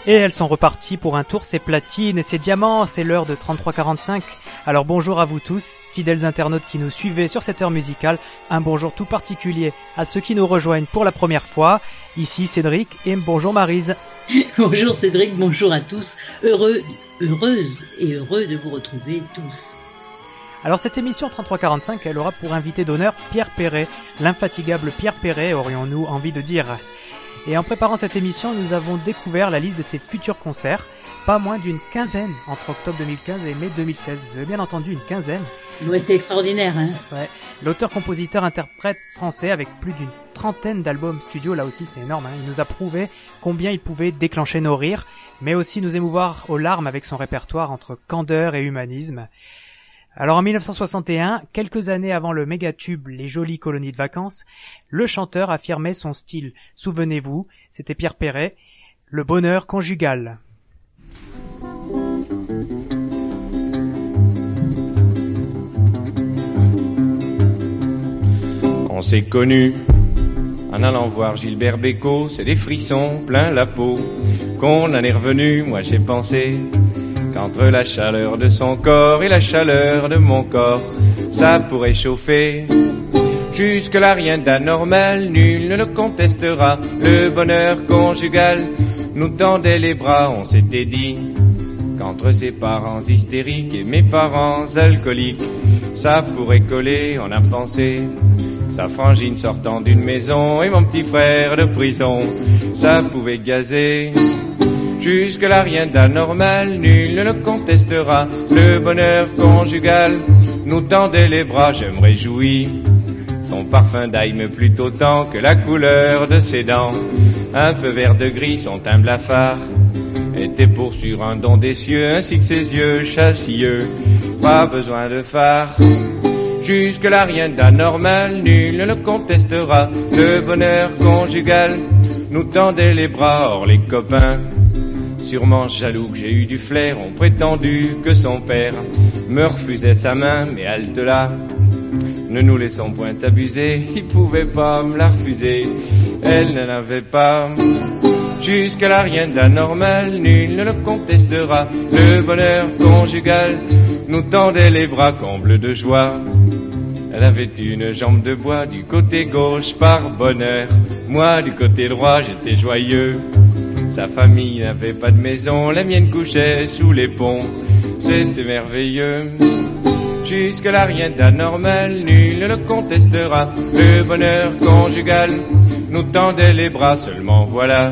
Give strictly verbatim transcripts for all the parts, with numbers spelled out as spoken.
Et elles sont reparties pour un tour, ces platines et ces diamants, c'est l'heure de trente-trois quarante-cinq. Alors bonjour à vous tous, fidèles internautes qui nous suivez sur cette heure musicale, un bonjour tout particulier à ceux qui nous rejoignent pour la première fois. Ici Cédric et bonjour Maryse. Bonjour Cédric, bonjour à tous, heureux, heureuse et heureux de vous retrouver tous. Alors cette émission trente-trois quarante-cinq, elle aura pour invité d'honneur Pierre Perret, l'infatigable Pierre Perret, aurions-nous envie de dire. Et en préparant cette émission, nous avons découvert la liste de ses futurs concerts, pas moins d'une quinzaine entre octobre deux mille quinze et mai deux mille seize. Vous avez bien entendu, une quinzaine. Ouais, c'est extraordinaire, hein. Ouais. L'auteur-compositeur-interprète français avec plus d'une trentaine d'albums studio, là aussi c'est énorme, hein. Il nous a prouvé combien il pouvait déclencher nos rires, mais aussi nous émouvoir aux larmes avec son répertoire entre candeur et humanisme. Alors en mille neuf cent soixante et un, quelques années avant le méga-tube Les Jolies Colonies de Vacances, le chanteur affirmait son style. Souvenez-vous, c'était Pierre Perret, le bonheur conjugal. On s'est connus en allant voir Gilbert Bécaud, c'est des frissons plein la peau. Qu'on en est revenu, moi j'ai pensé qu'entre la chaleur de son corps et la chaleur de mon corps, ça pourrait chauffer. Jusque-là rien d'anormal, nul ne le contestera. Le bonheur conjugal nous tendait les bras. On s'était dit qu'entre ses parents hystériques et mes parents alcooliques, ça pourrait coller. On a pensé sa frangine sortant d'une maison et mon petit frère de prison, ça pouvait gazer. Jusque-là rien d'anormal, nul ne le contestera. Le bonheur conjugal nous tendait les bras. Je me réjouis, son parfum d'ail me plut autant que la couleur de ses dents. Un peu vert de gris, son teint blafard était pour sur un don des cieux, ainsi que ses yeux chassilleux. Pas besoin de phare. Jusque-là rien d'anormal, nul ne le contestera. Le bonheur conjugal nous tendait les bras. Or les copains, sûrement jaloux que j'ai eu du flair, ont prétendu que son père me refusait sa main, mais halte là, ne nous laissons point abuser, il pouvait pas me la refuser, elle n'en avait pas. Jusqu'à là rien d'anormal, nul ne le contestera, le bonheur conjugal nous tendait les bras, comble de joie. Elle avait une jambe de bois du côté gauche par bonheur, moi du côté droit j'étais joyeux. Sa famille n'avait pas de maison, la mienne couchait sous les ponts, c'était merveilleux. Jusque-là rien d'anormal, nul ne le contestera, le bonheur conjugal nous tendait les bras, seulement voilà.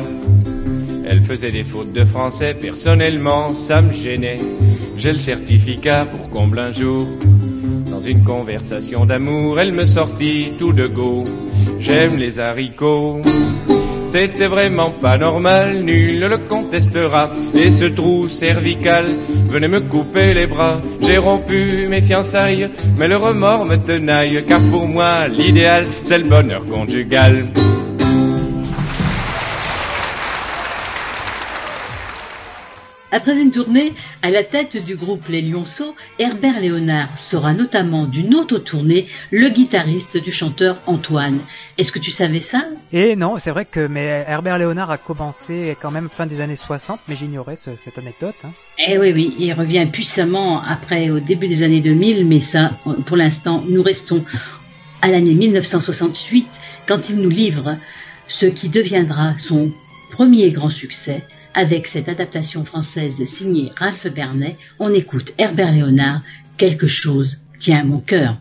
Elle faisait des fautes de français, personnellement ça me gênait, j'ai le certificat pour comble un jour. Dans une conversation d'amour, elle me sortit tout de go, j'aime les haricots. C'était vraiment pas normal, nul ne le contestera. Et ce trou cervical venait me couper les bras. J'ai rompu mes fiançailles, mais le remords me tenaille. Car pour moi, l'idéal, c'est le bonheur conjugal. Après une tournée à la tête du groupe Les Lionceaux, Herbert Léonard sera notamment d'une autre tournée le guitariste du chanteur Antoine. Est-ce que tu savais ça? Et non, c'est vrai que mais Herbert Léonard a commencé quand même fin des années soixante, mais j'ignorais ce, cette anecdote. Hein. Eh oui, oui, il revient puissamment après au début des années deux mille, mais ça, pour l'instant, nous restons à l'année mille neuf cent soixante-huit quand il nous livre ce qui deviendra son premier grand succès. Avec cette adaptation française signée Raphaël Bernet, on écoute Herbert Léonard, Quelque chose tient mon cœur.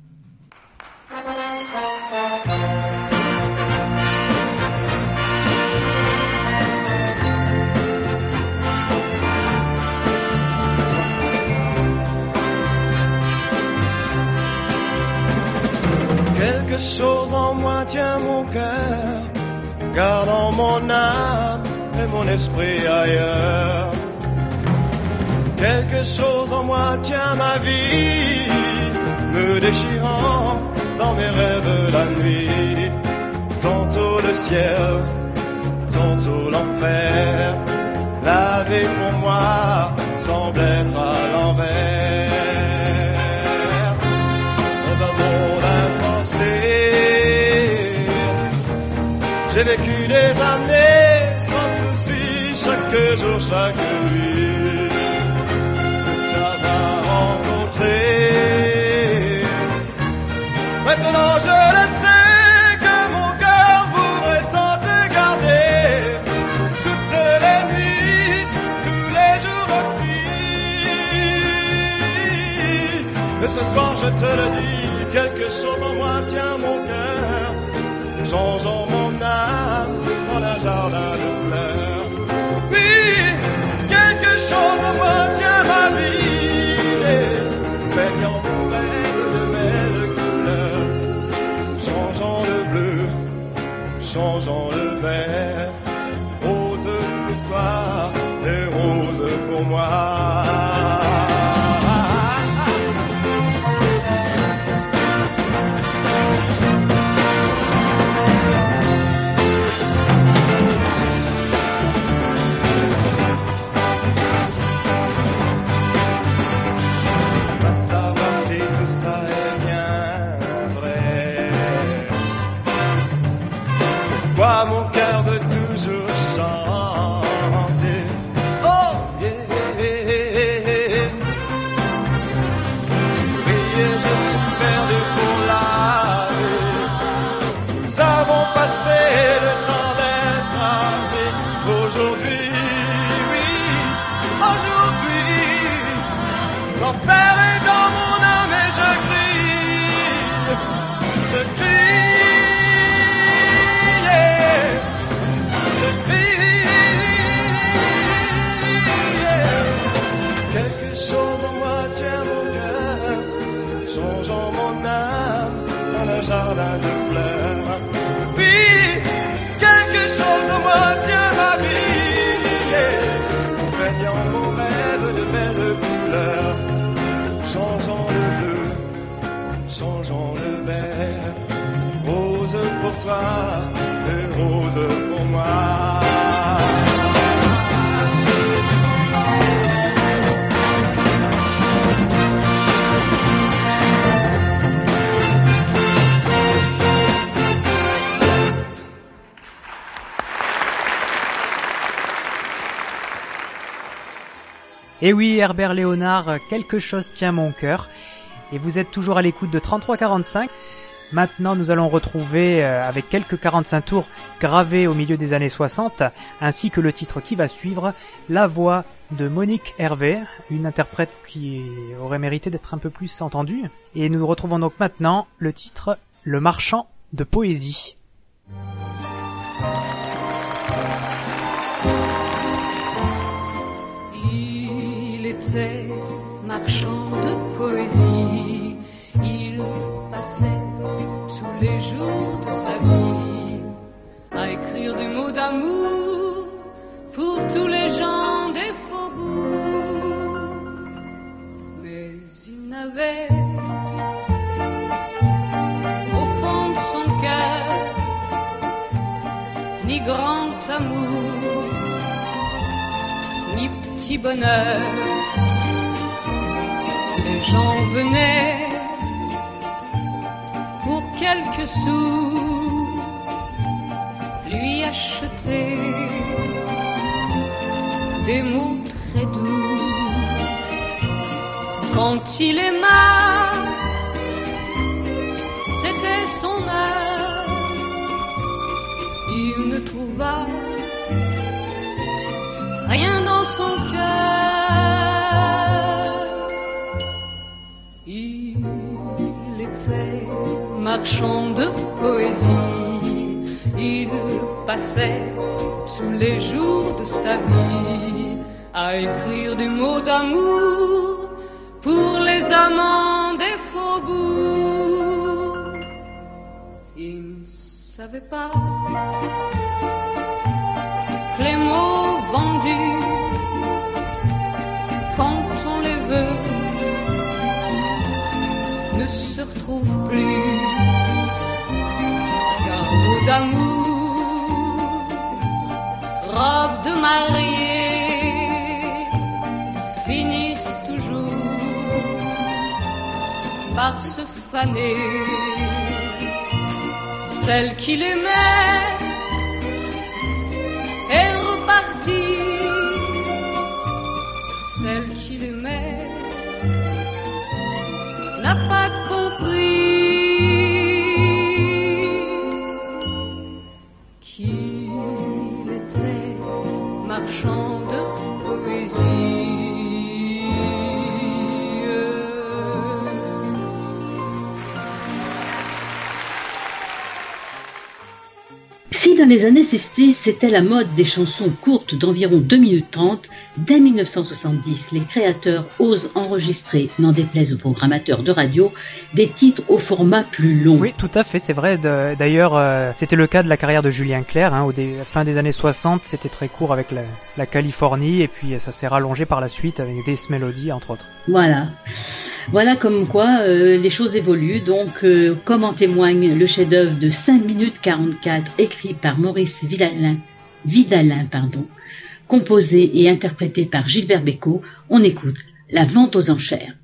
Quelque chose en moi tient mon cœur, gardant mon âme et mon esprit ailleurs. Quelque chose en moi tient ma vie, me déchirant dans mes rêves la nuit. Tantôt le ciel, tantôt l'enfer, la vie pour moi semble être à l'envers. Dans un monde insensé, j'ai vécu des années sans souci. chaque jour, chaque nuit, t'avoir rencontré. Maintenant je le sais que mon cœur voudrait tant te garder, toutes les nuits, tous les jours aussi. Et ce soir je te le dis, quelque chose en moi tient mon cœur, changeant mon âme en un jardin de fleurs. Oui, quelque chose en moi tient ma vie, baignant mon rêve de belles couleurs, changeant le bleu, changeant le vert, rose pour toi et rose pour moi. Mon cœur veut toujours chanter. Oh yeah, yeah, yeah. Prier, je suis perdu pour la vie. Nous avons passé le temps d'être amis. Aujourd'hui, oui, aujourd'hui, l'enfer est dans mon âme et je crie, je crie. Changeant mon âme dans le jardin de fleurs. Oui, quelque chose en moi tient ma vie, baignant mon rêve de belles couleurs, changeant le bleu, changeant le vert, rose pour toi et rose pour moi. Et oui, Herbert Léonard, quelque chose tient mon cœur. Et vous êtes toujours à l'écoute de trente-trois quarante-cinq. Maintenant, nous allons retrouver, euh, avec quelques quarante-cinq tours gravés au milieu des années soixante, ainsi que le titre qui va suivre, la voix de Monique Hervé, une interprète qui aurait mérité d'être un peu plus entendue. Et nous retrouvons donc maintenant le titre « Le marchand de poésie ». Marchand de poésie, il passait tous les jours de sa vie à écrire des mots d'amour pour tous les gens des faubourgs. Mais il n'avait au fond de son cœur ni grand amour, ni petit bonheur. Les gens venaient pour quelques sous lui acheter des mots très doux. Quand il aima, c'était son heure. Il ne trouva rien dans son cœur. Il était marchand de poésie, il passait tous les jours de sa vie à écrire des mots d'amour pour les amants des faubourgs. Il ne savait pas que les mots vendus, quand on les veut, ne se retrouvent plus. Car mots d'amour, robe de mariée, finissent toujours par se faner. Celle qu'il aimait est repartie marchand de poésie. Si dans les années soixante-dix, c'était la mode des chansons courtes d'environ deux minutes trente, dès mille neuf cent soixante-dix, les créateurs osent enregistrer, n'en déplaise aux programmateurs de radio, des titres au format plus long. Oui, tout à fait, c'est vrai. De, d'ailleurs, euh, c'était le cas de la carrière de Julien Clerc. Hein, au dé, fin des années soixante, c'était très court avec la, la Californie, et puis ça s'est rallongé par la suite avec Death Melody, entre autres. Voilà. Voilà comme quoi euh, les choses évoluent. Donc, euh, comme en témoigne le chef-d'œuvre de cinq minutes quarante-quatre, écrit par Maurice Vidalin, Vidalin pardon, composé et interprété par Gilbert Bécaud, on écoute La vente aux enchères.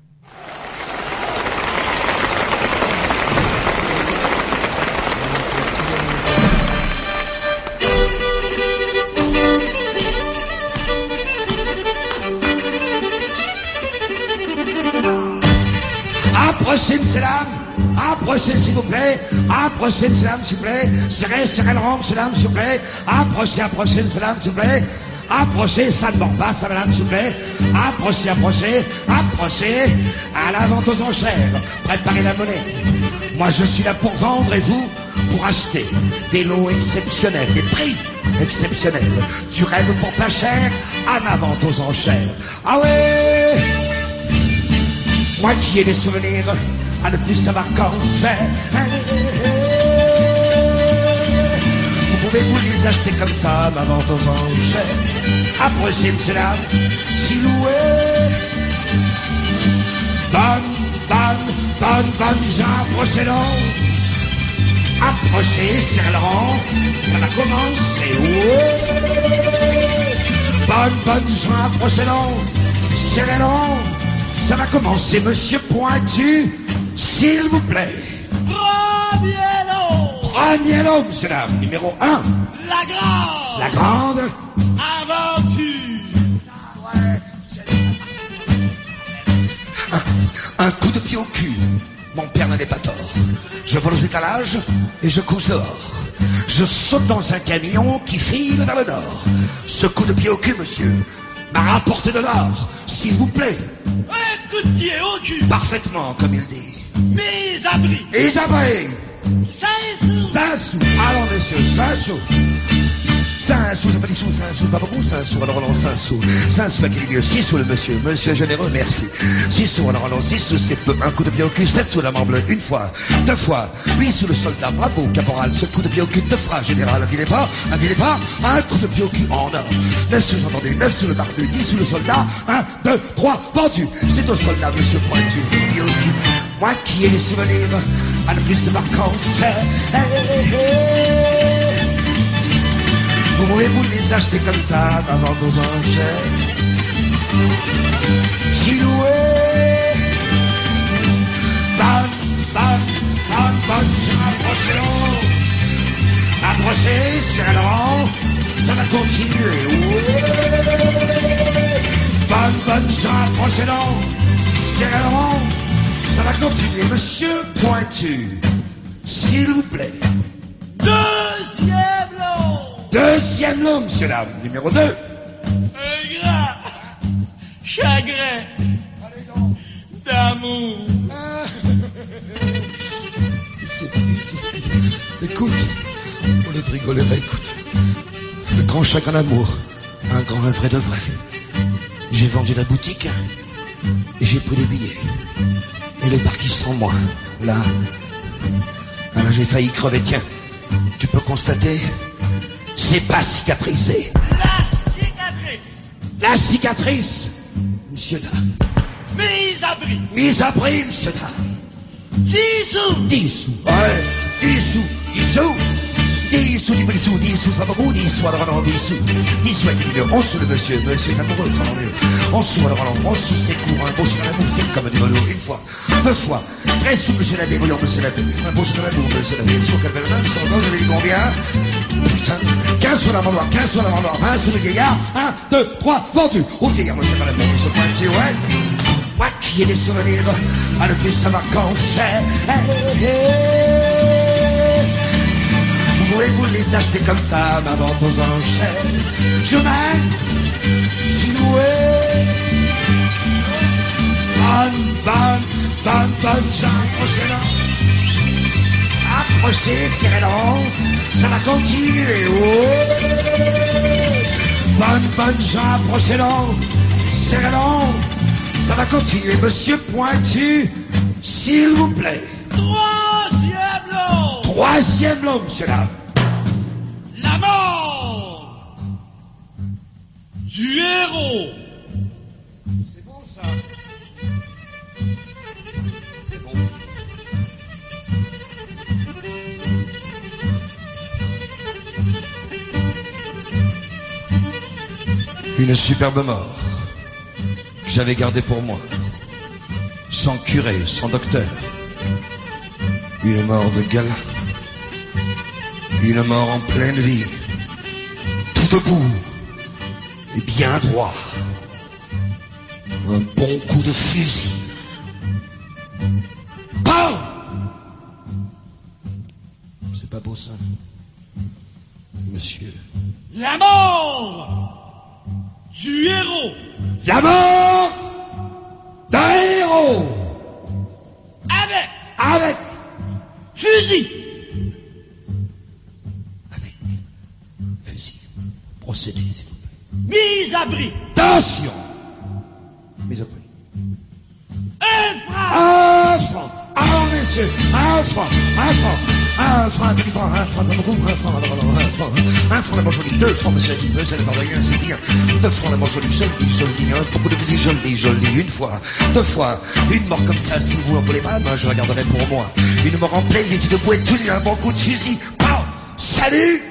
Approchez, monsieur, dame. Approchez, s'il vous plaît. Approchez, monsieur, dame, s'il vous plaît. Serrez, serrez le rang, monsieur, dame, s'il vous plaît. Approchez, approchez, monsieur, dame, s'il vous plaît. Approchez, ça ne mord pas, ça, madame, s'il vous plaît. Approchez, approchez, approchez. À la vente aux enchères. Préparez la monnaie. Moi, je suis là pour vendre et vous, pour acheter. Des lots exceptionnels, des prix exceptionnels. Tu rêves pour pas cher à ma vente aux enchères. Ah ouais! Moi qui ai des souvenirs à ne plus savoir qu'en faire. Vous pouvez vous les acheter comme ça, ma vente aux enchères. Approchez, monsieur, dame, s'il vous plaît. Bonne, bonne, bonne, bonne gens, approchez donc. Approchez, serrez le rang, ça va commencer. Ouais. Bonne, bonne gens, approchez donc, serrez le rang. Ça va commencer, monsieur Pointu, s'il vous plaît. Premier lot. Premier lot, monsieur, dame, numéro un. La grande. La grande aventure. Un, un coup de pied au cul. Mon père n'avait pas tort. Je vole aux étalages et je couche dehors. Je saute dans un camion qui file vers le nord. Ce coup de pied au cul, monsieur, m'a rapporté de l'or, s'il vous plaît. Un coup de pied au cul. Parfaitement, comme il dit. Mes abris. Et abris. Cinq sous. Cinq sous. Alors, messieurs, cinq sous. Cinq sous, j'ai pas dit sous, cinq sous, c'est pas beaucoup, cinq sous, alors on cinq sous. Cinq sous, laquelle est mieux? Six sous, le monsieur. Monsieur généreux, merci. Six sous, alors on six sous, c'est peu. Un coup de pied au cul, sept sous, la main bleue, une fois, deux fois. Huit sous, le soldat, bravo, caporal. Ce coup de pied au cul, deux fois, général. Un dîner pas, un dîner pas, un coup de pied au cul en or. Neuf sous, j'ai entendu, neuf sous le barbu, dix sous le soldat. Un, deux, trois, vendu. C'est au soldat, monsieur Pointu, pied au cul. Moi qui ai des souvenirs, à ne plus savoir qu'en faire. Hey, hey, hey. Vous pouvez vous les acheter comme ça, ma vente aux enchères. Chiloué. Bonne, bonne, bonne, bonne, approchez-le. Approchez, serrez le rang, ça va continuer. Ouais. Bonne, bonne, approchez-le. Serrez le rang, ça va continuer. Monsieur Pointu, s'il vous plaît. Deuxième lot. Deuxième lot, monsieur dame, numéro deux. Un grand chagrin d'amour. Ah. C'est triste. Écoute, au lieu de rigoler, bah écoute. Un grand chagrin d'amour, un grand un vrai de vrai. J'ai vendu la boutique et j'ai pris les billets. Elle est partie sans moi. Là, là j'ai failli crever. Tiens, tu peux constater, c'est pas cicatrisé. La cicatrice. La cicatrice, monsieur dame. Mise à prix. Mise à prix, monsieur dame. Dix sous. Dix sous. Ouais, dix sous. Dix sous. Dix sous, dix sous, dix sous, c'est pas beaucoup. Dix sous, alors non, dix sous. Dix sous, avec les onze sous le monsieur. Monsieur est amoureux, tant mieux. Onze sous, alors non, onze sous, c'est court. Un beau sur l'amour, c'est comme du velours. Une fois, deux fois. Treize sous, monsieur l'abbé. Voyons, monsieur l'abbé. Un beau sur l'amour, monsieur l'abbé. Sous, qu'elle fait le même, sans vous avez dit combien? Putain. Quinze sous la mandoire, quinze sous la mandoire, vingt sous le vieillard. Un, deux, trois, vendu. Au vieillard, monsieur l'abbé, monsieur Pointu, ouais. Moi qui ai des souvenirs, à ne plus savoir qu'en faire. Hey, hey. Vous pouvez-vous les acheter comme ça, ma vente aux enchères? Je m'aime, silhouette. Bonne, bonne, bonne, bonne, Jean, procédant. Approchez, serrez long, ça va continuer. Oh. Bonne, bonne, Jean, procédant. Serrez long, ça va continuer. Monsieur Pointu, s'il vous plaît. Troisième long. Troisième long, monsieur là. La mort du héros. C'est bon ça. C'est bon. Une superbe mort que j'avais gardée pour moi, sans curé, sans docteur. Une mort de gala, une mort en pleine vie, tout debout et bien droit. Un bon coup de fusil. Bam! C'est pas beau ça, monsieur. La mort du héros. La mort d'un héros. Avec Avec fusil. Avec fusil. Procédez, s'il vous plaît. Mise à bris. Attention. Mise à prix. Un franc. Un franc. Ah, messieurs. Un franc. Un franc. Un franc, un petit franc. Un franc, pas beaucoup. Un franc, alors, alors, un franc. Un franc, la manche jolie. Deux francs, monsieur. Monsieur, le pardon, c'est bien. Deux francs, la manche jolie. Joli, joli. Un beaucoup de fusil. Joli, joli. Une fois. Deux fois. Une mort comme ça, si vous en voulez pas, ben, je la garderai pour moi. Une mort en pleine vie, de bois tout, un bon coup de fusil. Pam! Salut!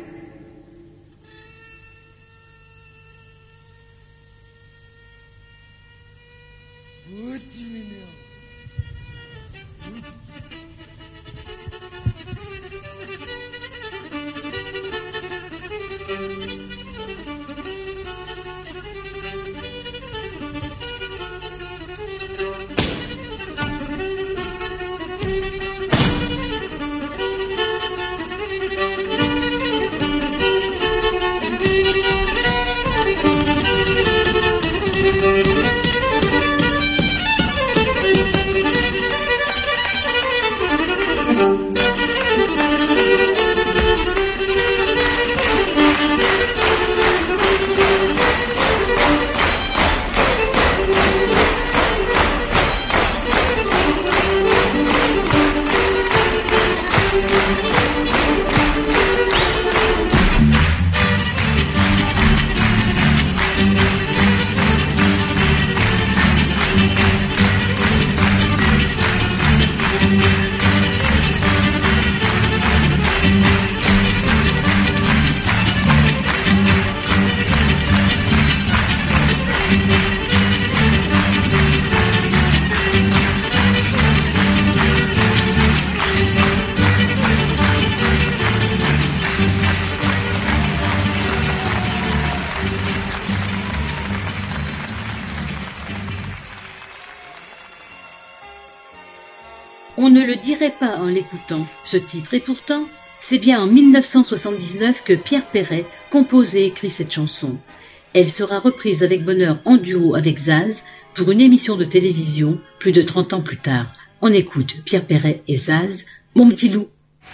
On ne le dirait pas en l'écoutant, ce titre, et pourtant, c'est bien en mille neuf cent soixante-dix-neuf que Pierre Perret compose et écrit cette chanson. Elle sera reprise avec bonheur en duo avec Zaz pour une émission de télévision plus de trente ans plus tard. On écoute Pierre Perret et Zaz, Mon petit loup.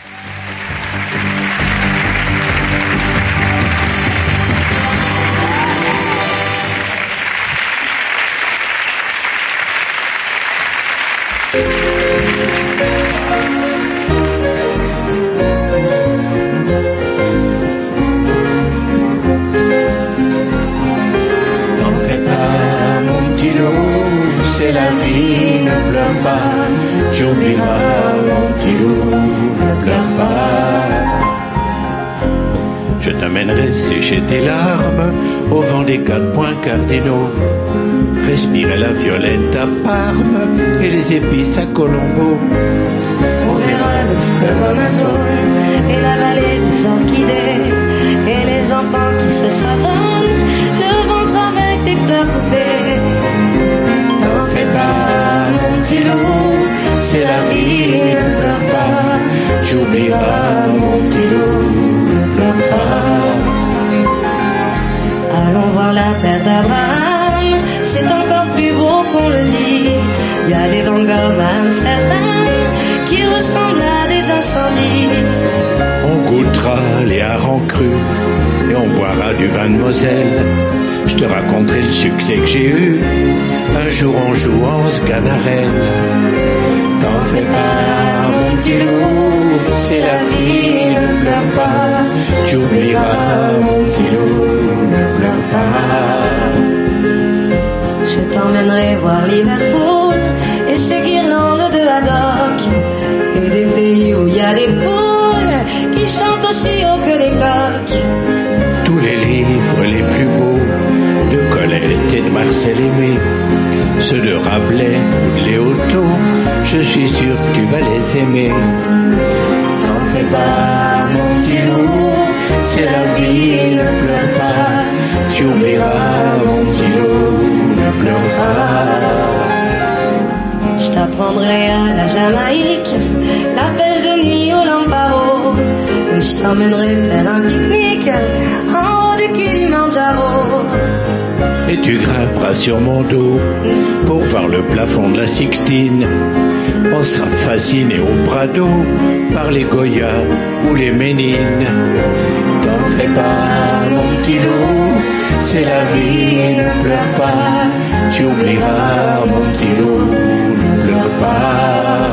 C'est la vie, ne pleure pas, tu oublieras mon petit loup, ne pleure pas. Je t'amènerai sécher tes larmes au vent des quatre points cardinaux, respirer la violette à Parme et les épices à Colombo. On verra le fleuve Amazone et la vallée des orchidées et les enfants qui se savonnent, le ventre avec des fleurs coupées. T'en fais pas, mon petit loup, c'est la vie, ne pleure pas. tu oublieras mon petit loup, ne pleure pas. Allons voir la terre d'Abraham, c'est encore plus beau qu'on le dit. Il y a des Van Gogh à Amsterdam qui ressemblent à des incendies. On goûtera les harengs crus et on boira du vin de Moselle. Je te raconterai le succès que j'ai eu un jour en jouant ce Sganarelle. T'en fais pas, mon petit loup, c'est la vie, ne pleure pas. Tu oublieras, mon petit loup, ne pleure pas. Je t'emmènerai voir Liverpool et ses guirlandes de haddock, et des pays où il y a des poules qui chantent aussi haut que les coqs. Tous les livres les plus beaux de Colette et de Marcel Aimé, ceux de Rabelais ou de Léoto, je suis sûr que tu vas les aimer. T'en fais pas, mon petit loup, c'est la vie, ne pleure pas. Tu oublieras, mon petit loup, ne pleure pas. Je t'apprendrai à la Jamaïque, la pêche de nuit au Lamparo, et je t'emmènerai faire un pique-nique en haut du Kilimandjaro. Et tu grimperas sur mon dos pour voir le plafond de la Sixtine. On sera fasciné au Prado par les Goyas ou les Ménines. T'en fais pas, mon petit loup, c'est la vie, ne pleure pas. Tu oublieras, mon petit loup, ne pleure pas.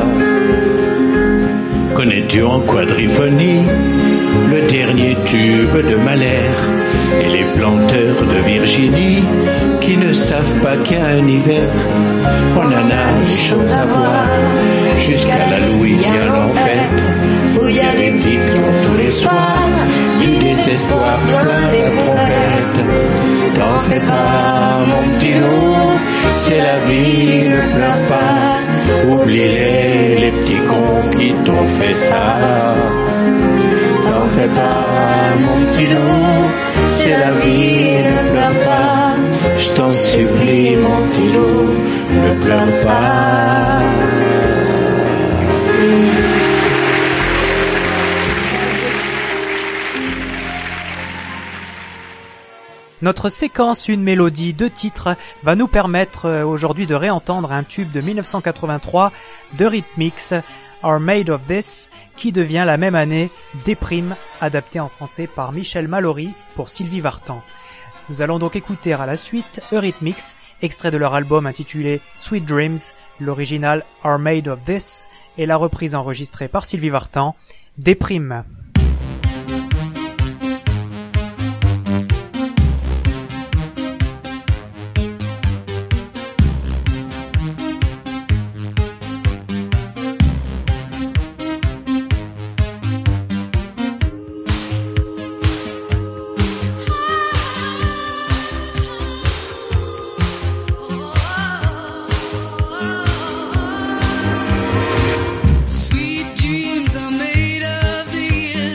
Connais-tu en quadriphonie le dernier tube de Mahler et les planteurs de Virginie qui ne savent pas qu'il y a un hiver? On en a des choses à voir jusqu'à la Louisiane en fête, où il y a des types qui ont tous les soirs du désespoir plein des trompettes. T'en fais pas, mon petit loup, c'est la vie, ne pleure pas. Oublie-les, les petits cons qui t'ont fait ça. T'en fais pas, mon petit loup, c'est la vie, ne pleure pas. Je t'en supplie, mon petit loup, ne pleure pas. Notre séquence Une mélodie, deux titres va nous permettre aujourd'hui de réentendre un tube de mille neuf cent quatre-vingt-trois d'Eurythmics, Are Made of This, qui devient la même année Déprime, adapté en français par Michel Mallory pour Sylvie Vartan. Nous allons donc écouter à la suite Eurythmics, extrait de leur album intitulé Sweet Dreams, l'original Are Made of This et la reprise enregistrée par Sylvie Vartan, Déprime. Sweet dreams are made of the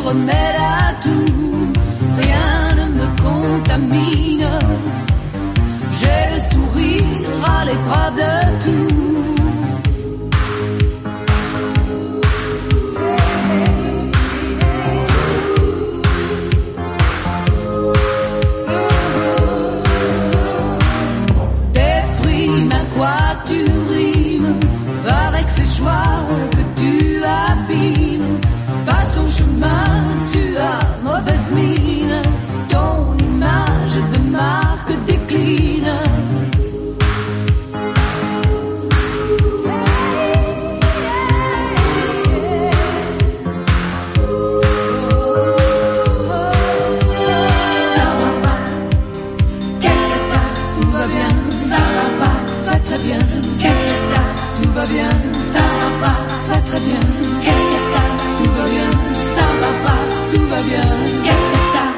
remède à tout, rien ne me contamine. J'ai le sourire à l'épreuve de tout. Déprime, à quoi tu rimes avec ces choix que tu abîmes. Passe ton chemin, tu as mauvaise mine. Ton image de marque décline. Ça va pas, qu'est-ce que t'as? Tout va bien, ça va pas, toi très bien. Qu'est-ce que t'as? Tout va bien, ça va pas, toi très bien. Qu'est-ce que t'as? Tout va bien, ça va pas, tout va bien. Qu'est-ce que t'as?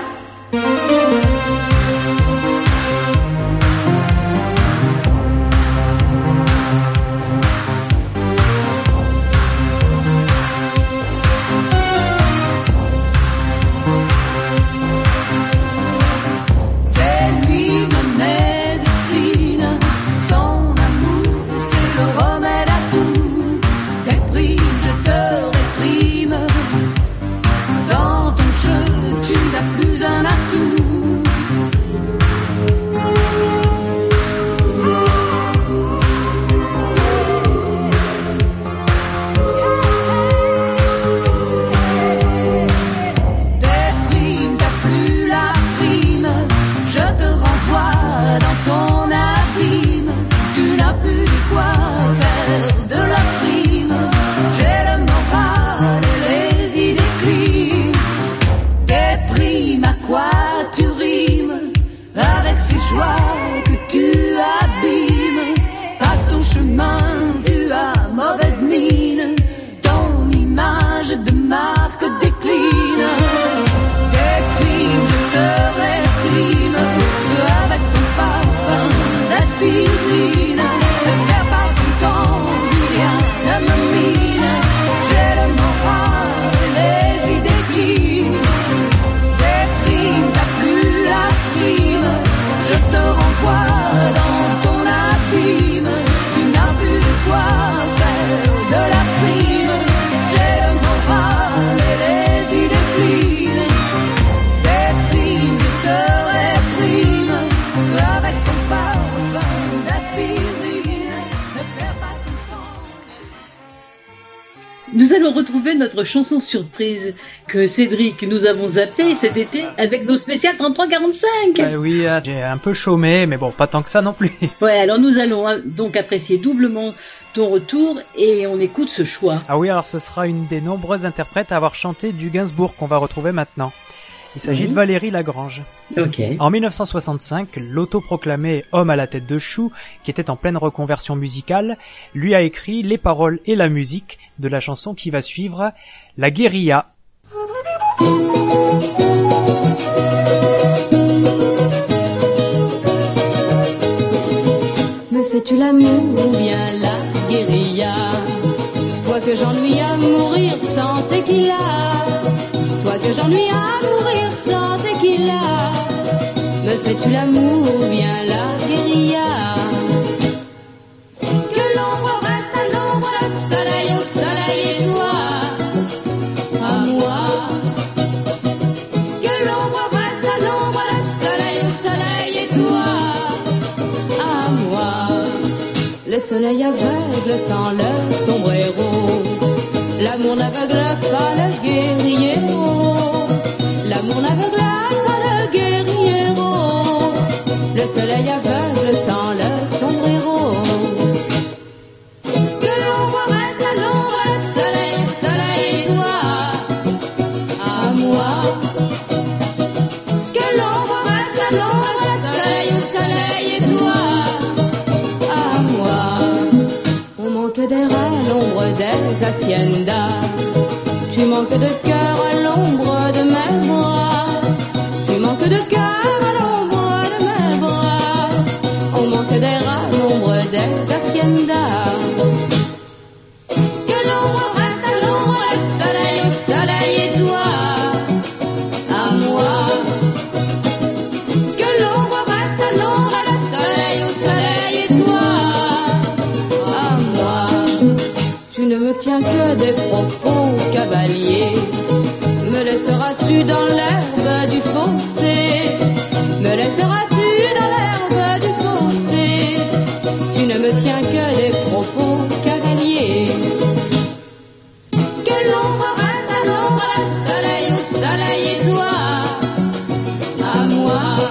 C'est lui ma médecine, son amour c'est le remède à tout. Déprime, je te réprime. Dans ton jeu, tu n'as plus un atout. Déprime, t'as plus la prime. Je te renvoie dans ton abîme. Tu n'as plus de quoi faire de la prime. J'ai le moral et les idées clean. Déprime, à quoi tu rimes avec ces joies que tu abîmes. Passe ton chemin, tu as mauvaise mine. Ton image de marque décline. Déprime, je te réprime avec ton parfum d'aspirine. Ne perds pas ton temps, rien ne me mine. J'ai le moral et les idées clean. Déprime, t'as plus la prime. Je te renvoie dans ton abîme. Tu n'as plus de quoi faire de la prime. J'ai le moral et les idées clean. Déprime, je te réprime avec ton parfum d'aspirine. Ne perds pas ton temps. Nous allons retrouver notre chanson surprise que Cédric nous avons zappé cet été avec nos spéciales trente-trois quarante-cinq. Euh, oui, euh, j'ai un peu chômé, mais bon, pas tant que ça non plus. Ouais, alors nous allons hein, donc apprécier doublement ton retour et on écoute ce choix. Ah oui, alors ce sera une des nombreuses interprètes à avoir chanté du Gainsbourg qu'on va retrouver maintenant. Il s'agit Mhm. de Valérie Lagrange. Ok. En mille neuf cent soixante-cinq, l'autoproclamé homme à la tête de chou, qui était en pleine reconversion musicale, lui a écrit les paroles et la musique de la chanson qui va suivre, La Guérilla. Me fais-tu l'amour ou bien la guérilla? Toi que j'ennuie à mourir sans tequila. Toi que j'ennuie à mourir sans tequila. Me fais-tu l'amour ou bien la guérilla? Que l'ombre reste à l'ombre, le soleil au soleil et toi à moi. Que l'ombre reste à l'ombre, le soleil au soleil et toi à moi. Le soleil aveugle sans le sombrero. L'amour n'aveugle pas le guerriero. L'amour n'aveugle pas le guerriero. Le soleil aveugle sans le sombrero. Que l'ombre reste à l'ombre, le soleil, le soleil et toi à moi. Que l'ombre reste à l'ombre, le soleil, le soleil et toi à moi. On manque d'air à l'ombre des haciendas. Tu manques de cœur à l'ombre de mes bras. Tu manques de cœur à l'ombre de mes bras. On manque d'air à l'ombre des haciendas. Que l'ombre reste à l'ombre, le soleil au soleil et toi laisseras-tu dans l'herbe du fossé? Me laisseras-tu dans l'herbe du fossé? Tu ne me tiens que des propos cavaliers. Que l'ombre reste à l'ombre, le soleil au soleil et toi à moi.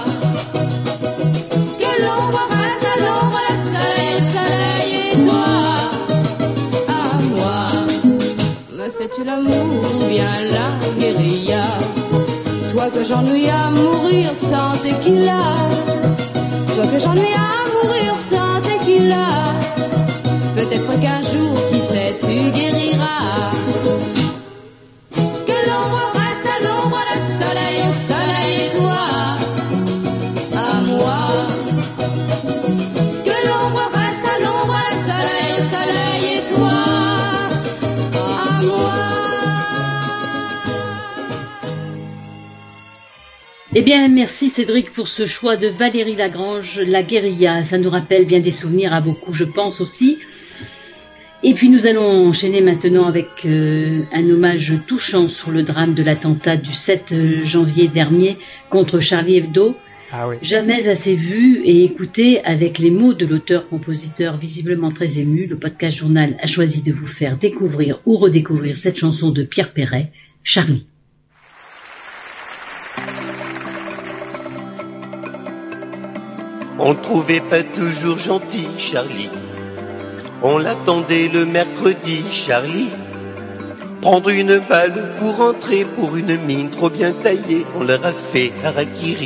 Que l'ombre reste à l'ombre, le soleil au soleil et toi à moi. Me fais-tu l'amour ou bien la guérilla? Toi que j'ennuie à mourir sans tequila. Toi que j'ennuie à mourir sans tequila. Peut-être qu'un jour, qui sait, tu guériras. Que l'ombre reste à l'ombre, le soleil au soleil et toi à moi. Que l'ombre reste à l'ombre, le soleil au soleil et toi à moi. Eh bien, merci Cédric pour ce choix de Valérie Lagrange, La Guérilla. Ça nous rappelle bien des souvenirs à beaucoup, je pense aussi. Et puis nous allons enchaîner maintenant avec euh, un hommage touchant sur le drame de l'attentat du sept janvier dernier contre Charlie Hebdo. Ah oui. Jamais assez vu et écouté avec les mots de l'auteur-compositeur visiblement très ému. Le podcast journal a choisi de vous faire découvrir ou redécouvrir cette chanson de Pierre Perret, Charlie. On le trouvait pas toujours gentil, Charlie. On l'attendait le mercredi, Charlie. Prendre une balle pour entrer pour une mine trop bien taillée, on leur a fait harakiri.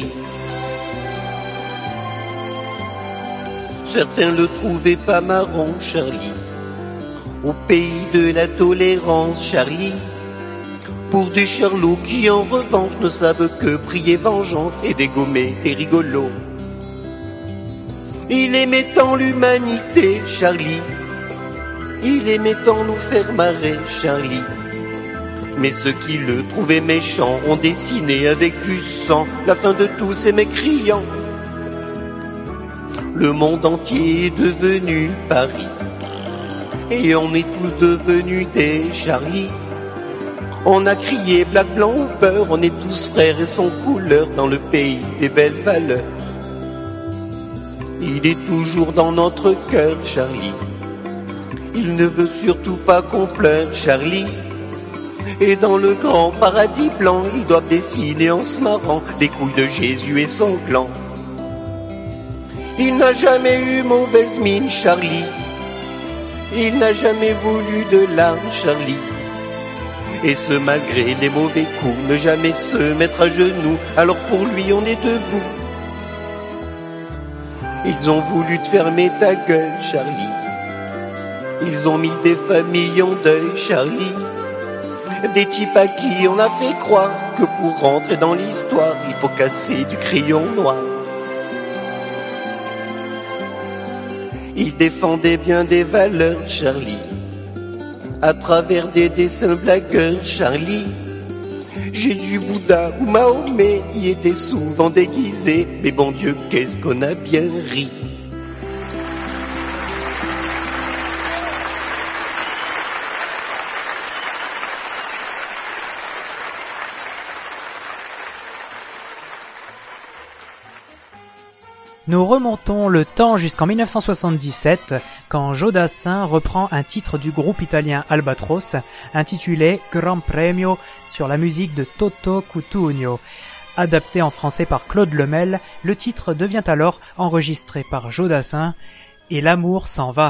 Certains le trouvaient pas marrant, Charlie. Au pays de la tolérance, Charlie. Pour des charlots qui en revanche ne savent que prier vengeance et dégommer les rigolos. Il aimait tant l'humanité, Charlie. Il aimait tant nous faire marrer, Charlie. Mais ceux qui le trouvaient méchant ont dessiné avec du sang la fin de tous ces mécréants. Le monde entier est devenu Paris. Et on est tous devenus des Charlie. On a crié black, blanc ou beurre, on est tous frères et sans couleur dans le pays des belles valeurs. Il est toujours dans notre cœur, Charlie. Il ne veut surtout pas qu'on pleure, Charlie. Et dans le grand paradis blanc, ils doivent dessiner en se marrant les couilles de Jésus et son gland. Il n'a jamais eu mauvaise mine, Charlie. Il n'a jamais voulu de larmes, Charlie. Et ce malgré les mauvais coups, ne jamais se mettre à genoux, alors pour lui on est debout. Ils ont voulu te fermer ta gueule, Charlie. Ils ont mis des familles en deuil, Charlie. Des types à qui on a fait croire que pour rentrer dans l'histoire, il faut casser du crayon noir. Ils défendaient bien des valeurs, Charlie. À travers des dessins blagueurs, Charlie. Jésus, Bouddha ou Mahomet y étaient souvent déguisés, mais bon Dieu, qu'est-ce qu'on a bien ri. Nous remontons le temps jusqu'en mille neuf cent soixante-dix-sept, quand Joe Dassin reprend un titre du groupe italien Albatros, intitulé Gran Premio, sur la musique de Toto Cutugno. Adapté en français par Claude Lemel, le titre devient alors enregistré par Joe Dassin, et l'amour s'en va.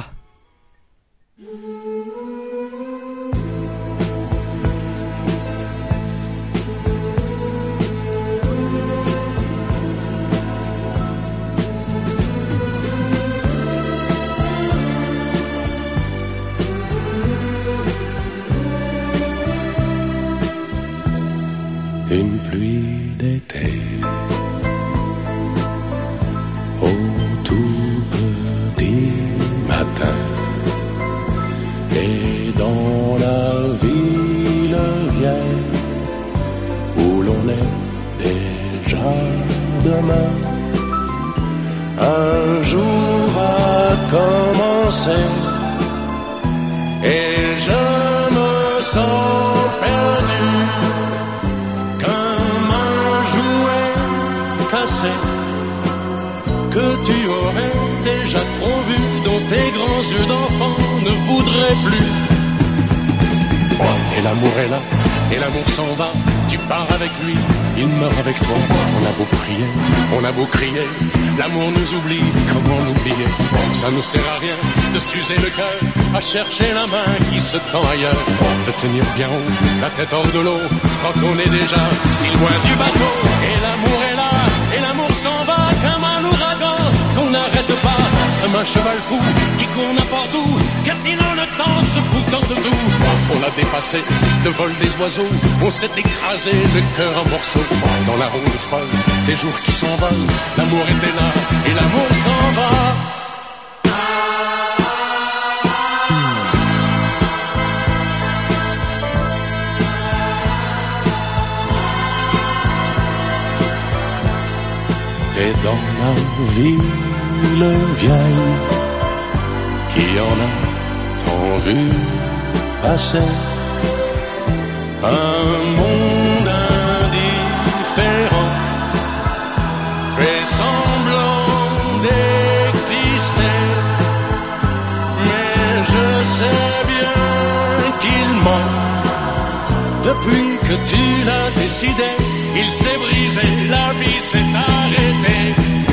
Une pluie d'été au tout petit matin, et dans la ville vieille où l'on est déjà demain, un jour a commencé et je me sens perdu. Qu'un sais que tu aurais déjà trop vu, dont tes grands yeux d'enfant ne voudraient plus. Et l'amour est là, et l'amour s'en va, tu pars avec lui, il meurt avec toi. On a beau prier, on a beau crier, l'amour nous oublie, comment l'oublier? Ça ne sert à rien de s'user le cœur, à chercher la main qui se tend ailleurs. De tenir bien haut, la tête hors de l'eau, quand on est déjà si loin du bateau. Et l'amour est là, et l'amour s'en va comme un ouragan qu'on n'arrête pas, comme un cheval fou qui court n'importe où, captinant le temps, se foutant de tout. On a dépassé le vol des oiseaux, on s'est écrasé le cœur en morceaux. Dans la ronde folle des jours qui s'envolent, l'amour était là et l'amour s'en va. Et dans la ville vieille, qui en a tant vu passer, un monde indifférent fait semblant d'exister, mais je sais bien qu'il ment. Depuis que tu l'as décidé, il s'est brisé, la vie s'est arrêtée.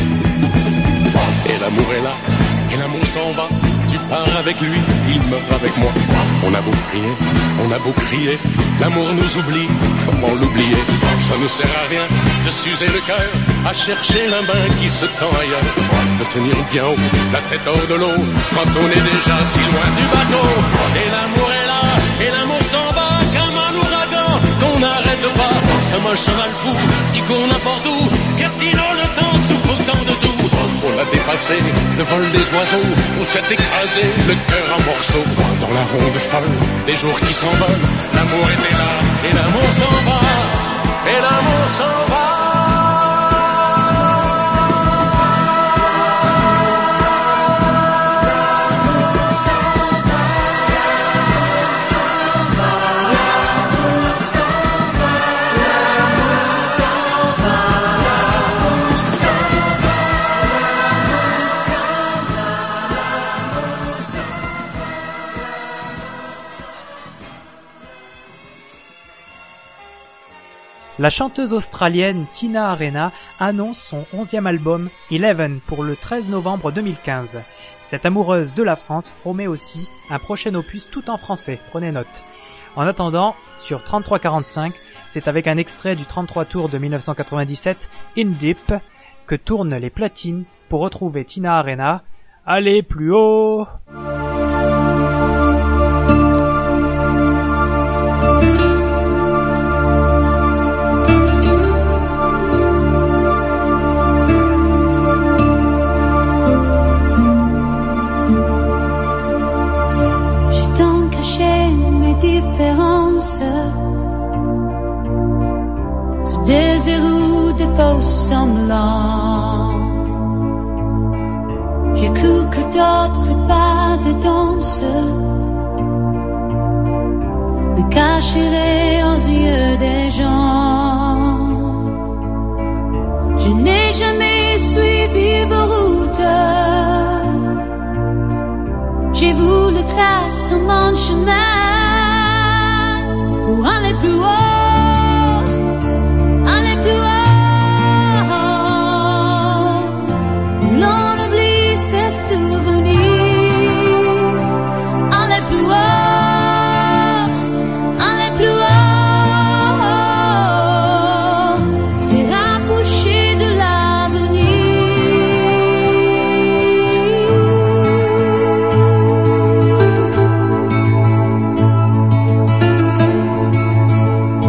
Et l'amour est là, et l'amour s'en va, tu pars avec lui, il meurt avec moi. On a beau prier, on a beau crier, l'amour nous oublie, comment l'oublier? Ça ne sert à rien de s'user le cœur, à chercher la main qui se tend ailleurs. De tenir bien haut, la tête hors de l'eau, quand on est déjà si loin du bateau. Et l'amour est là, et l'amour s'en va, comme un ouragan qu'on n'arrête pas, comme un cheval fou qui court n'importe où, captinant le temps, souffrant de tout. On a dépassé le vol des oiseaux, on s'est écrasé le cœur en morceaux. Dans la ronde folle des jours qui s'envolent, l'amour était là et l'amour s'en va, et l'amour s'en va. La chanteuse australienne Tina Arena annonce son onzième album Eleven pour le treize novembre deux mille quinze. Cette amoureuse de la France promet aussi un prochain opus tout en français, prenez note. En attendant, sur trente-trois quarante-cinq, c'est avec un extrait du trente-trois tours de mille neuf cent quatre-vingt-dix-sept, In Deep, que tournent les platines pour retrouver Tina Arena. Allez plus haut! Sous des roues de faux semblants, j'ai cru que d'autres pas de danse me cacheraient aux yeux des gens. Je n'ai jamais suivi vos routes, j'ai voulu tracer mon chemin pour aller plus haut, aller plus haut, où l'on oublie ses souvenirs. Aller plus haut, aller plus haut, c'est rapprocher de l'avenir.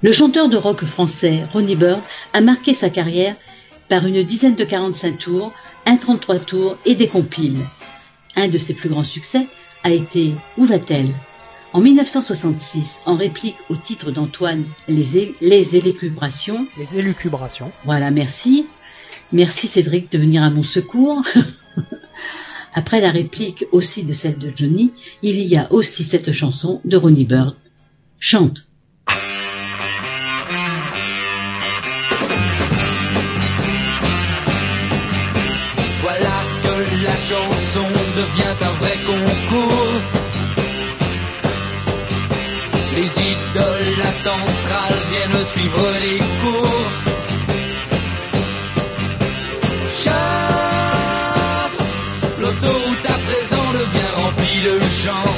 Le chanteur de rock français Ronnie Bird a marqué sa carrière par une dizaine de quarante-cinq tours, un trente-trois tours et des compiles. Un de ses plus grands succès a été Où va-t-elle ? En mille neuf cent soixante-six, en réplique au titre d'Antoine Les, é- les élucubrations. Les élucubrations. Voilà, merci. Merci Cédric de venir à mon secours. Après la réplique aussi de celle de Johnny, il y a aussi cette chanson de Ronnie Bird. Chante. Voilà que la chanson devient un vrai concours. Les idoles, la centrale viennent suivre les cours. Chante, l'autoroute à présent devient remplie de chants.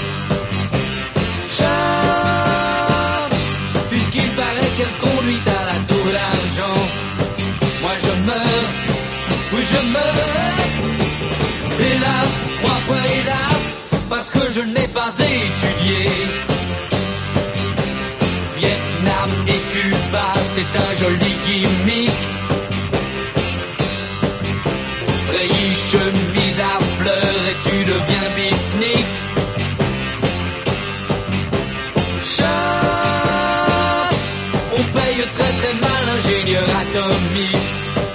Chante, puisqu'il paraît qu'elle conduit à la tour d'argent. Moi je meurs, oui je meurs. Hélas, trois fois hélas, parce que je n'ai pas étudié. Vietnam et Cuba, c'est un joli gimmick. Treillis, chemise à fleurs et tu deviens beatnik. Chante, on paye très très mal l'ingénieur atomique.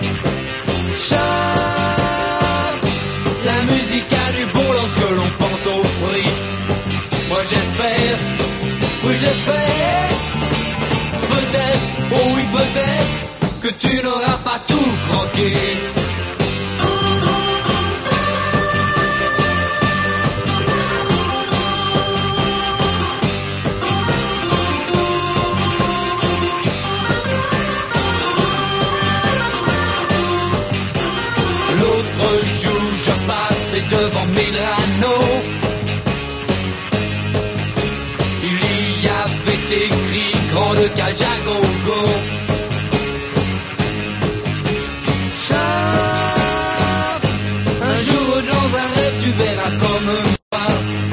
Chante, la musique a du bon lorsque l'on pense au fruit. Moi j'espère, oui j'espère. Peut-être, oh oui peut-être, que tu n'auras pas tout croqué. L'autre jour je passais devant Medrano. Il y avait écrit Grande Cage à gogo. Chante, un jour dans un rêve tu verras comme moi.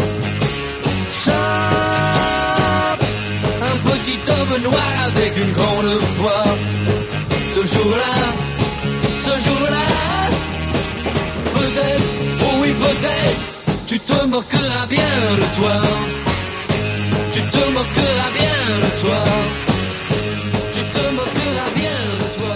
Chante, un petit homme noir avec une grande voix. Ce jour-là, ce jour-là, peut-être, oh oui peut-être, tu te moqueras bien de toi. Tu te moqueras bien de toi. Tu te moqueras bien de toi.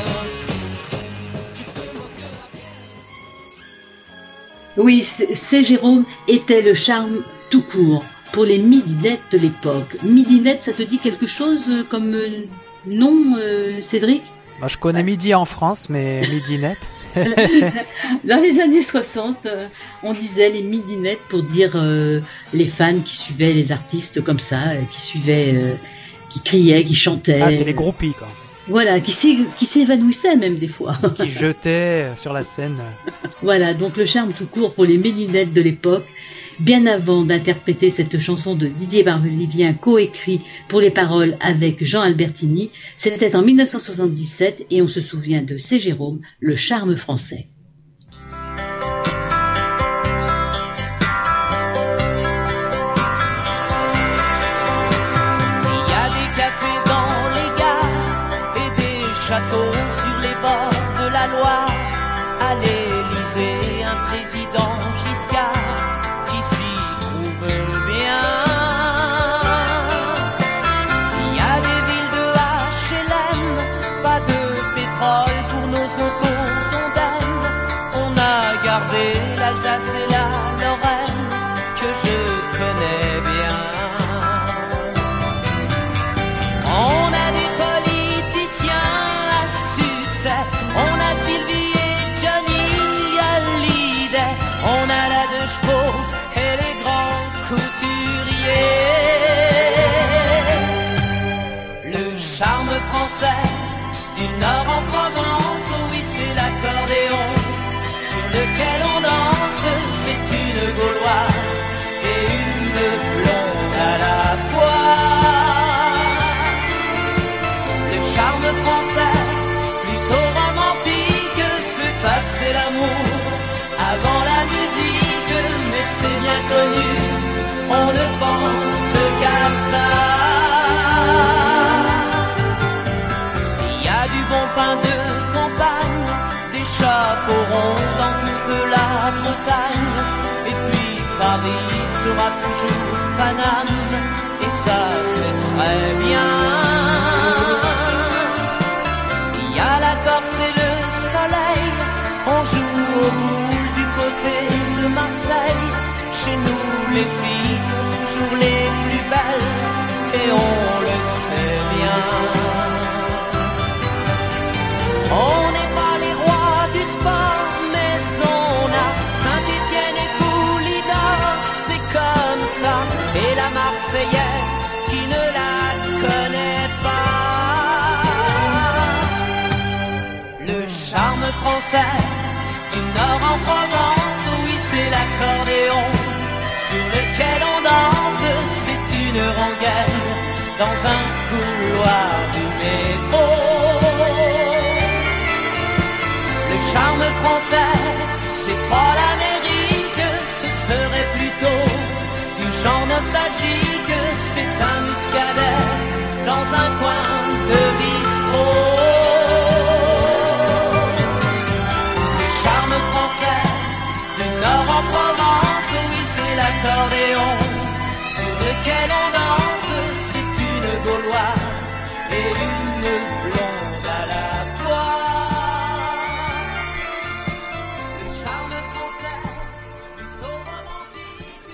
Oui, c'est c'est Jérôme était le charme tout court pour les midinettes de l'époque. Midinette, ça te dit quelque chose euh, comme euh, nom, euh, Cédric? Bah, je connais Midi en France, mais Midinette. Dans les années soixante, euh, on disait les midinettes pour dire euh, les fans qui suivaient les artistes comme ça, euh, qui suivaient, euh, qui criaient, qui chantaient. Ah, c'est les groupies, quoi. Voilà, qui s'é- qui s'évanouissaient même des fois. Qui jetaient sur la scène. Voilà, donc le charme tout court pour les midinettes de l'époque. Bien avant d'interpréter cette chanson de Didier Barbelivien coécrit pour les paroles avec Jean Albertini, c'était en mille neuf cent soixante-dix-sept et on se souvient de C'est Jérôme, le charme français. Il y a des cafés dans les gares et des châteaux sur les bords de la Loire. À l'Élysée, un président Giscard qui s'y trouve bien. Il y a des villes de H L M, pas de pétrole pour nos autodondaines. On a gardé l'Alsace et la Lorraine que je connais bien. On a des politiciens astuces, on a Sylvie et Johnny Hallyday, on a la deux chevaux et les grands couturiers. Le charme français du Nord en Provence, oui c'est l'accordéon sur lequel on danse, c'est une Gauloise et une blonde à la fois. Le charme français, plutôt romantique, fait passer l'amour avant la musique, mais c'est bien connu, on ne pense qu'à ça. Paris sera toujours Paname, et ça c'est très bien. Il y a la Corse et le soleil, on joue au boule du côté de Marseille. Chez nous les filles sont toujours les plus belles, et on le sait bien. On n'est pas les rois du sport, mais on a Saint-Étienne et Poulidor, c'est comme ça. Et la Marseillaise, qui ne la connaît pas. Le charme français du Nord en Provence, oui c'est l'accordéon sur lequel on danse, c'est une rengaine dans un couloir du métro. Le charme français, c'est pas l'Amérique, ce serait plutôt du chant nostalgique, c'est un muscadet dans un coin de bistrot. Le charme français du Nord en Provence, oui c'est l'accordéon sur lequel on danse, c'est une gauloise et une blonde à la fois. Le charme français, plutôt romantique.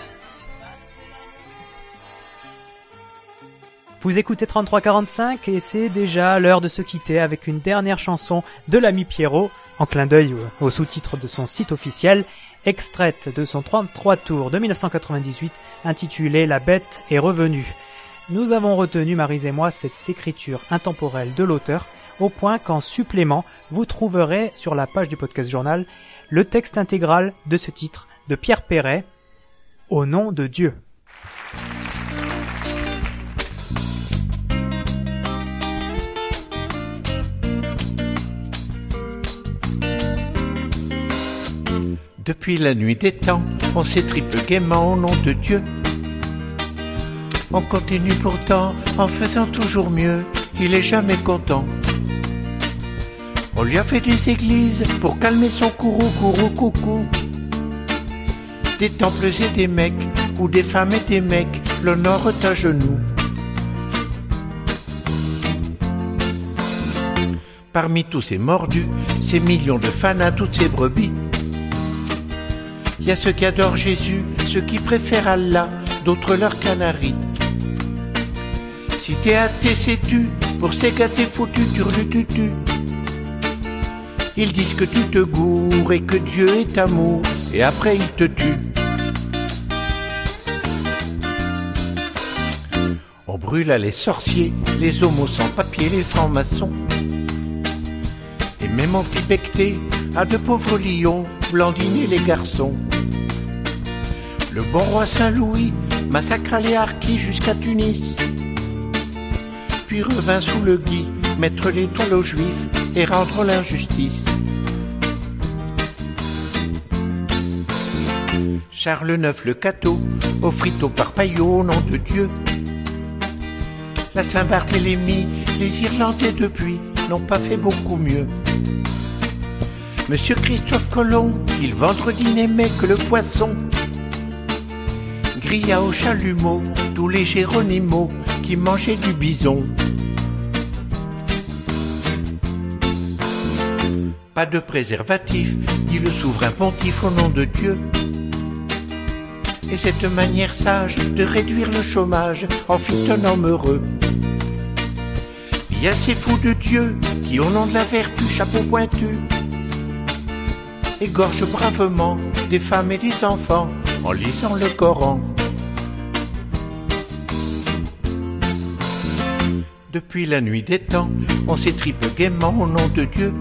Vous écoutez trente-trois quarante-cinq et c'est déjà l'heure de se quitter avec une dernière chanson de l'ami Pierrot, en clin d'œil au, au sous-titre de son site officiel, extraite de son trente-trois tours de mille neuf cent quatre-vingt-dix-huit intitulé La Bête est revenue. Nous avons retenu, Maryse et moi, cette écriture intemporelle de l'auteur, au point qu'en supplément, vous trouverez sur la page du podcast journal le texte intégral de ce titre de Pierre Perret, Au nom de Dieu. Depuis la nuit des temps, on s'étripe gaiement au nom de Dieu. On continue pourtant en faisant toujours mieux, il est jamais content. On lui a fait des églises pour calmer son courroux, courroux, coucou. Des temples et des mecs, où des femmes et des mecs l'honorent à genoux. Parmi tous ces mordus, ces millions de fans à toutes ces brebis, il y a ceux qui adorent Jésus, ceux qui préfèrent Allah, d'autres leurs canaris. Si t'es athée, sais-tu, pour ces gars t'es foutu, turlututu. Ils disent que tu te gourres et que Dieu est amour, et après ils te tuent. On brûla les sorciers, les homos sans papier, les francs-maçons. Et même on fit becter à de pauvres lions, blandiner les garçons. Le bon roi Saint-Louis massacra les harkis jusqu'à Tunis, puis revint sous le gui, mettre l'étoile aux juifs et rendre l'injustice. Charles neuf le cateau offrit au parpaillot au nom de Dieu. La Saint-Barthélemy, les Irlandais depuis n'ont pas fait beaucoup mieux. Monsieur Christophe Colomb, qui le vendredi n'aimait que le poisson, grilla au chalumeau tous les Géronimaux qui mangeaient du bison. Pas de préservatif, dit le souverain pontife au nom de Dieu. Et cette manière sage de réduire le chômage en fit un homme heureux. Il y a ces fous de Dieu qui, au nom de la vertu, chapeau pointu, égorgent bravement des femmes et des enfants en lisant le Coran. Depuis la nuit des temps, on s'étripe gaiement au nom de Dieu.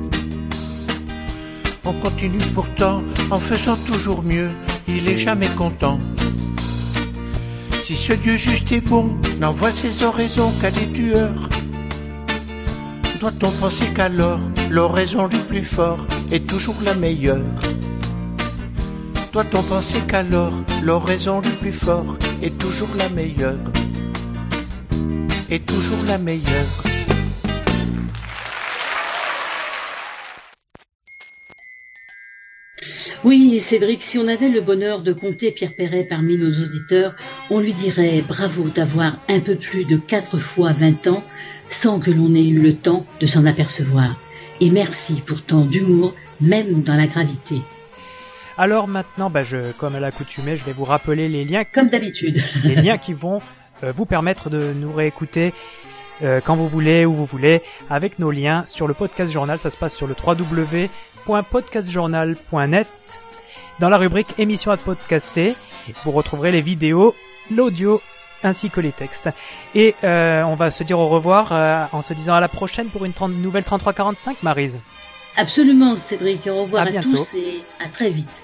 On continue pourtant en faisant toujours mieux, il est jamais content. Si ce Dieu juste est bon, n'envoie ses oraisons qu'à des tueurs, doit-on penser qu'alors l'oraison du plus fort est toujours la meilleure? Doit-on penser qu'alors l'oraison du plus fort est toujours la meilleure? Est toujours la meilleure. Oui, Cédric, si on avait le bonheur de compter Pierre Perret parmi nos auditeurs, on lui dirait bravo d'avoir un peu plus de quatre fois vingt ans sans que l'on ait eu le temps de s'en apercevoir. Et merci pour tant d'humour, même dans la gravité. Alors maintenant, bah je, comme à l'accoutumée, je vais vous rappeler les liens. Comme d'habitude. Les liens qui vont euh, vous permettre de nous réécouter euh, quand vous voulez, où vous voulez, avec nos liens sur le Podcast Journal. Ça se passe sur le w w w point podcast journal point net. Dans la rubrique émissions à podcaster, vous retrouverez les vidéos, l'audio, ainsi que les textes. Et euh, on va se dire au revoir euh, en se disant à la prochaine pour une trente, nouvelle trente-trois quarante-cinq, Maryse. Absolument, Cédric. Au revoir à, à bientôt. tous et à très vite.